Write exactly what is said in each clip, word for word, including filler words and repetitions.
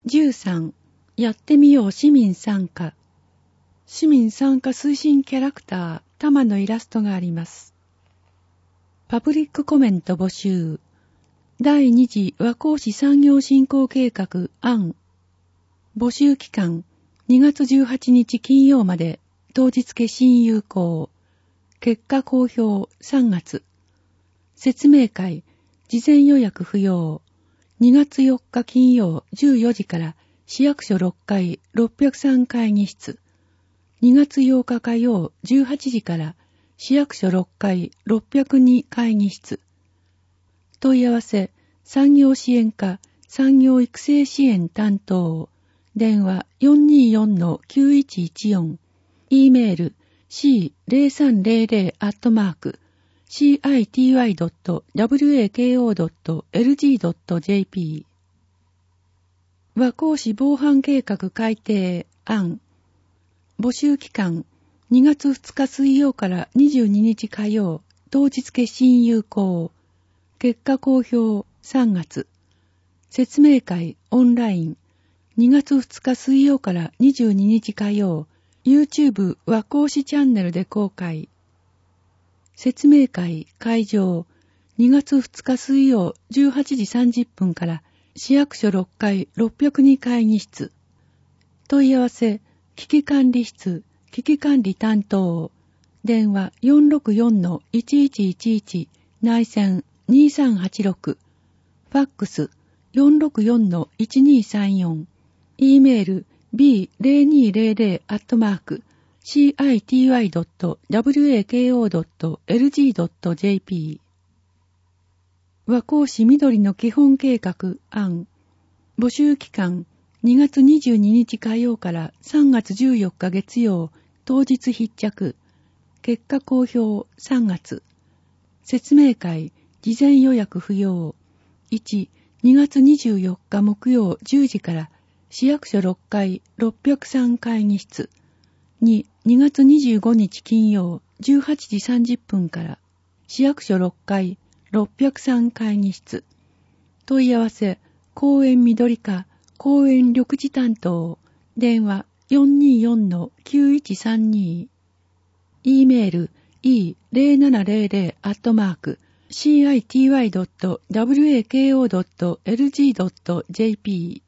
じゅうさん、やってみよう市民参加。市民参加推進キャラクター、タマのイラストがあります。パブリックコメント募集。第二次和光市産業振興計画案。募集期間、にがつじゅうはちにち金曜まで、当日決心有効。結果公表さんがつ。説明会、事前予約不要。にがつよっか金曜じゅうよじから市役所ろっかいろっぴゃくさん会議室。にがつようか火曜じゅうはちじから市役所ろっかいろっぴゃくに会議室。問い合わせ、産業支援課産業育成支援担当。電話 よんにーよんのきゅういちいちよん。E メール シーゼロさんゼロゼロ アットマーク シーアイティーワイドットワコ ドットエルジー ドット ジェーピー 和光市防犯計画改定案。募集期間にがつふつか水曜からにじゅうににち火曜、当日決心有効。結果公表さんがつ。説明会オンライン。にがつふつか水曜からにじゅうににち火曜、YouTube 和光市チャンネルで公開。説明会会場。にがつふつか水曜じゅうはちじさんじゅっぷんから市役所ろっかいろっぴゃくに会議室。問い合わせ、危機管理室、危機管理担当。電話 よんろくよんのいちいちいちいち、内線にさんはちろく。ファックス よんろくよんのいちにさんよん。E メール ビーゼロにゼロゼロ アットマーク シーアイティーワイドットワコ ドットエルジー ドット ジェーピー。和光市緑の基本計画案。募集期間にがつにじゅうににち火曜からさんがつじゅうよっか月曜、当日必着。結果公表さんがつ。説明会、事前予約不要。いち、にがつにじゅうよっか木曜じゅうじから市役所ろっかいろっぴゃくさん会議室。に、にがつにじゅうごにち金曜じゅうはちじさんじゅっぷんから市役所ろっかいろっぴゃくさん会議室。問い合わせ、公園緑課公園緑地担当。電話 よんにーよんのきゅういちさんに。E メール イーゼロななゼロゼロ アットマーク シーアイティーワイドットワコ ドットエルジー ドット ジェーピー。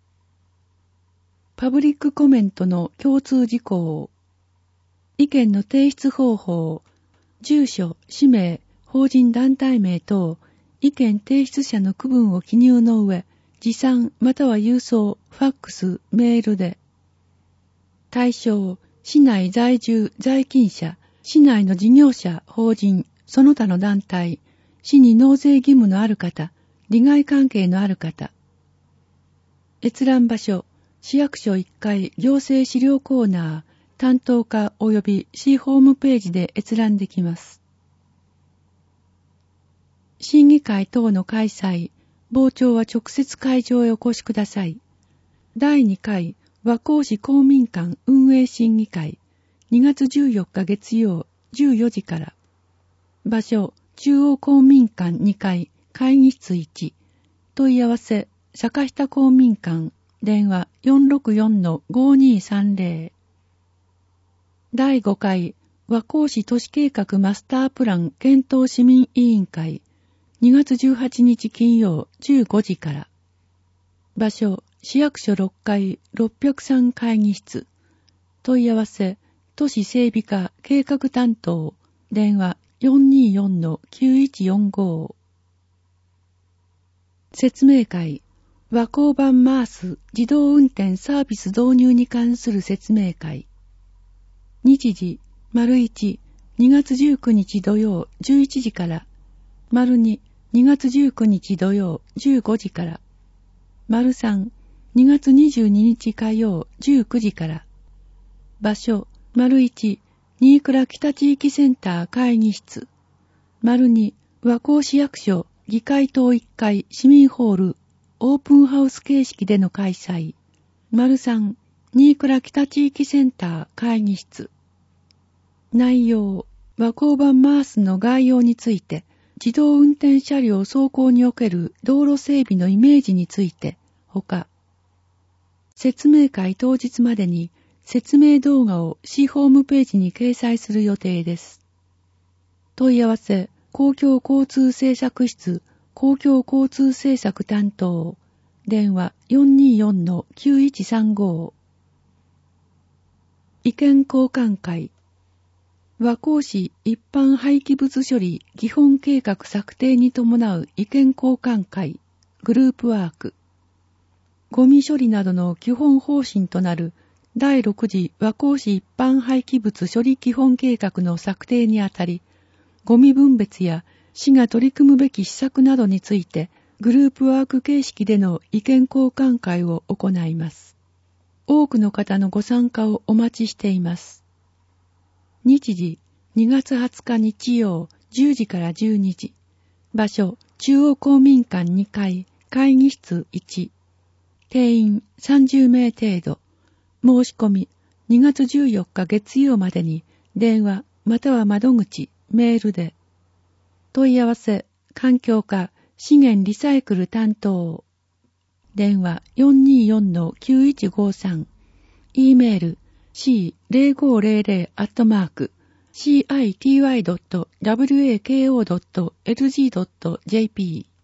パブリックコメントの共通事項。意見の提出方法。住所、氏名、法人団体名等、意見提出者の区分を記入の上、持参または郵送、ファックス、メールで。対象、市内在住、在勤者、市内の事業者、法人、その他の団体、市に納税義務のある方、利害関係のある方。閲覧場所、市役所いっかい行政資料コーナー、担当課及び市ホームページで閲覧できます。審議会等の開催、傍聴は直接会場へお越しください。だいにかい和光市公民館運営審議会、にがつじゅうよっか月曜じゅうよじから。場所、中央公民館にかい会議室いち。問い合わせ、坂下公民館、電話 よんろくよんのごにーさんゼロ。だいごかい和光市都市計画マスタープラン検討市民委員会、にがつじゅうはちにち金曜じゅうごじから。場所、市役所ろっかいろっぴゃくさん会議室。問い合わせ、都市整備課計画担当。電話 よんにーよんのきゅういちよんご。説明会、和光版マース自動運転サービス導入に関する説明会。日時、丸いち、にがつじゅうくにち土曜じゅういちじから。丸に、にがつじゅうくにち土曜じゅうごじから。丸さん、にがつにじゅうににち火曜じゅうくじから。場所、丸いち、新倉北地域センター会議室。丸に、和光市役所議会棟いっかい市民ホールオープンハウス形式での開催。丸さん、新倉北地域センター会議室。内容、和光版マースの概要について、自動運転車両走行における道路整備のイメージについて、ほか、 説明会当日までに説明動画を市ホームページに掲載する予定です。問い合わせ、公共交通政策室、公共交通政策担当、電話 よんにーよんのきゅういちさんご。意見交換会。和光市一般廃棄物処理基本計画策定に伴う意見交換会、グループワーク。ゴミ処理などの基本方針となるだいろく次和光市一般廃棄物処理基本計画の策定にあたり、ゴミ分別や市が取り組むべき施策などについて、グループワーク形式での意見交換会を行います。多くの方のご参加をお待ちしています。日時、にがつはつか日曜、じゅうじからじゅうにじ。場所、中央公民館にかい、会議室いち。定員さんじゅうめい程度。申し込み、にがつじゅうよっか月曜までに、電話または窓口、メールで。問い合わせ、環境課、資源リサイクル担当。電話 よんにーよんのきゅういちごさん。E メール シーゼロごゼロゼロ アットマーク シーアイティーワイドットワークドットエルジードットジェーピー